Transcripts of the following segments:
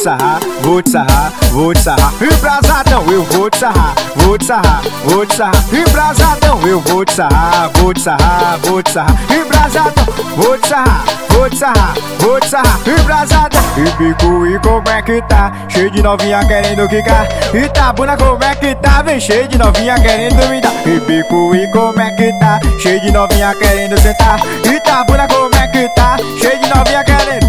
vou te sarrar, vou te sarrar. Embrasadão, eu vou te sarrar, vou te sarrar, vou te sarrar. Embrasadão, eu vou te sarrar, vou te sarrar, vou te sarrar. Embrasadão, vou te sarrar, vou te sarrar, vou te sarrar. Embrasadão, e bico, e como é que tá? Cheio de novinha querendo quicar. Itabuna, como é que tá? Vem cheio de novinha querendo me dar. E bico, e como é que tá? Cheio de novinha querendo sentar. Itabuna, como é que tá? Cheio de novinha querendo.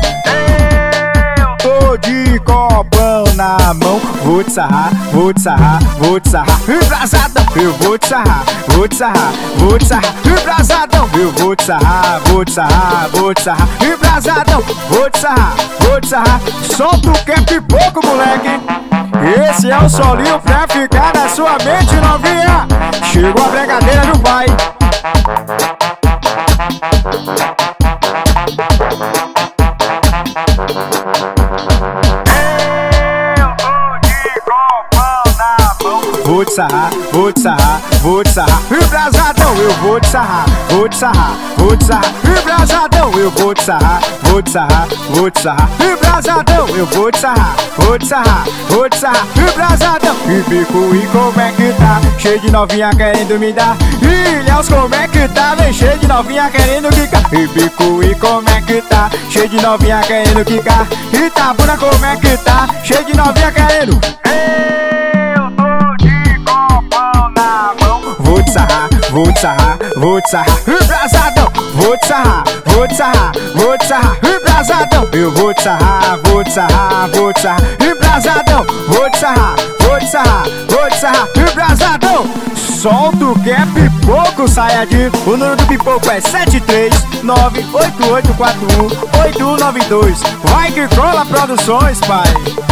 Tô de copão na mão, vou te sarrar, vou te sarrar, vou te sarrar. Embrasadão, eu vou te sarrar, vou te sarrar, vou te sarrar. Embrasadão, eu vou te sarrar, vou te sarrar, vou te sarrar. Embrasadão, vou te sarrar, vou te sarrar. Solta o que é pipoco, moleque. Esse é o solinho pra ficar na sua mente, novinha. Chegou a bregadeira do pai. Vou te sarrar, vou te sarrar, vou te sarrar. Embrasadão, eu vou te sarrar, vou te sarrar, vou te sarrar. Embrasadão, eu vou te sarrar, vou te sarrar, vou te sarrar. Embrasadão, eu vou te sarrar, vou te sarrar, vou te sarrar. Embrasadão, e bico, e como é que tá? Cheio de novinha querendo me dar. Ilhaus, como é que tá? Vem cheio de novinha querendo quicar. E bico, e como é que tá? Cheio de novinha querendo quicar. Itabuna, como é que tá? Cheio de novinha querendo. Vou te sarrar, vou te sarrar, vou te sarrar. Embrasadão, vou te sarrar, vou te sarrar, vou te sarrar. Embrasadão, eu vou te sarrar, vou te sarrar, vou te sarrar. Embrasadão, vou te sarrar, vou te sarrar, vou te sarrar. Embrasadão, solta o que é pipoco, Sayajin. O número do pipoco é 73988418192. Vai que cola produções, pai.